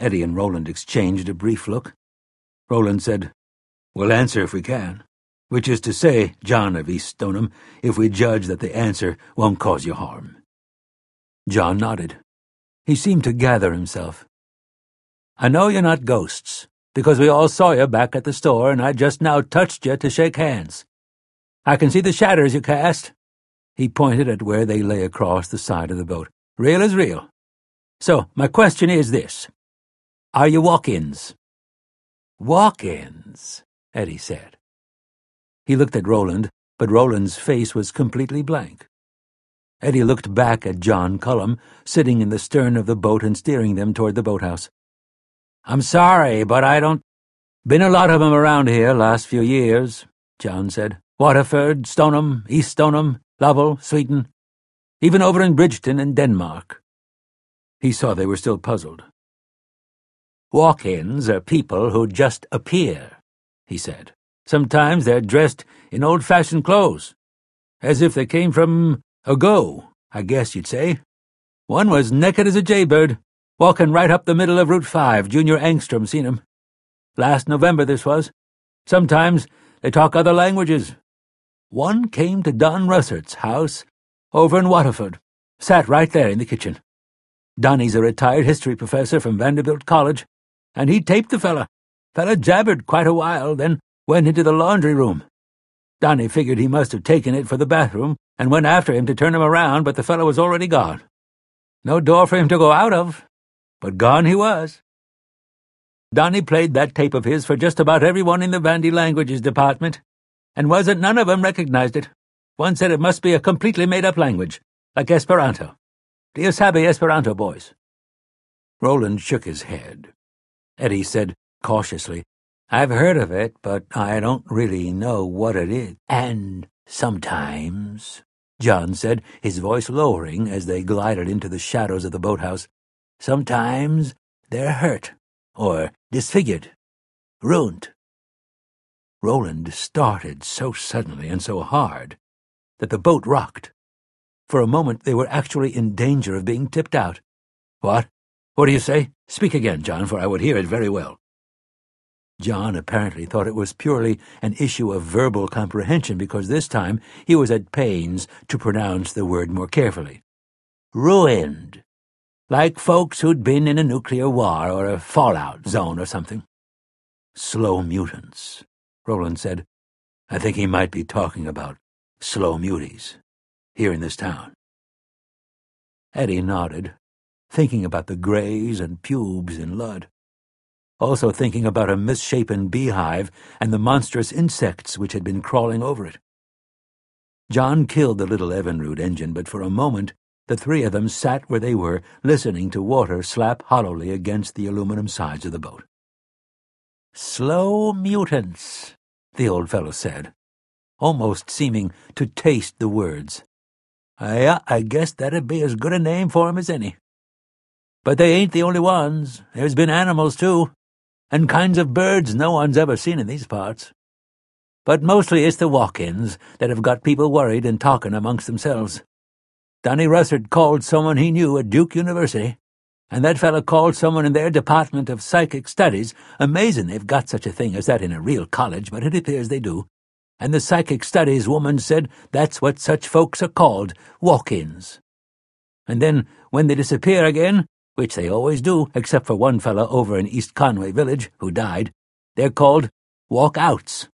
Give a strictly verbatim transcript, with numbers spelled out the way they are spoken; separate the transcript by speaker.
Speaker 1: Eddie and Roland exchanged a brief look. Roland said, "We'll answer if we can. Which is to say, John of East Stoneham, if we judge that the answer won't cause you harm." John nodded. He seemed to gather himself. "I know you're not ghosts, because we all saw you back at the store, and I just now touched you to shake hands. I can see the shadows you cast." He pointed at where they lay across the side of the boat. "Real as real. So, my question is this. Are you walk-ins?" "Walk-ins," Eddie said. He looked at Roland, but Roland's face was completely blank. Eddie looked back at John Cullum, sitting in the stern of the boat and steering them toward the boathouse. "I'm sorry, but I don't—" "Been a lot of 'em around here last few years," John said. "Waterford, Stoneham, East Stoneham, Lovell, Sweden, even over in Bridgeton in Denmark." He saw they were still puzzled. "Walk-ins are people who just appear," he said. "Sometimes they're dressed in old-fashioned clothes, as if they came from ago, I guess you'd say. One was naked as a jaybird, walking right up the middle of Route five. Junior Angstrom seen him. Last November this was. Sometimes they talk other languages. One came to Don Russert's house over in Waterford, sat right there in the kitchen. Donnie's a retired history professor from Vanderbilt College, and he taped the fella. Fella jabbered quite a while, then went into the laundry room. Donnie figured he must have taken it for the bathroom and went after him to turn him around, but the fellow was already gone. No door for him to go out of, but gone he was. Donnie played that tape of his for just about everyone in the Vandy Languages department, and wasn't none of 'em recognized it. One said it must be a completely made-up language, like Esperanto. Do you sabe Esperanto, boys?" Roland shook his head. Eddie said cautiously, "I've heard of it, but I don't really know what it is." "And sometimes," John said, his voice lowering as they glided into the shadows of the boathouse, "sometimes they're hurt, or disfigured, ruined." Roland started so suddenly and so hard that the boat rocked. For a moment they were actually in danger of being tipped out. "What? What do you say? Speak again, John, for I would hear it very well." John apparently thought it was purely an issue of verbal comprehension because this time he was at pains to pronounce the word more carefully. "Ruined. Like folks who'd been in a nuclear war or a fallout zone or something." "Slow mutants," Roland said. "I think he might be talking about slow muties here in this town." Eddie nodded, thinking about the grays and pubes in Ludd, also thinking about a misshapen beehive and the monstrous insects which had been crawling over it. John killed the little Evinrude engine, but for a moment the three of them sat where they were, listening to water slap hollowly against the aluminum sides of the boat. "Slow mutants," the old fellow said, almost seeming to taste the words. "Yeah, I guess that'd be as good a name for 'em as any. But they ain't the only ones. There's been animals, too, and kinds of birds no one's ever seen in these parts. But mostly it's the walk-ins that have got people worried and talking amongst themselves. Donnie Russert called someone he knew at Duke University, and that fella called someone in their Department of Psychic Studies. Amazing they've got such a thing as that in a real college, but it appears they do. And the Psychic Studies woman said that's what such folks are called, walk-ins. And then, when they disappear again, which they always do, except for one fella over in East Conway Village who died, they're called walk-outs.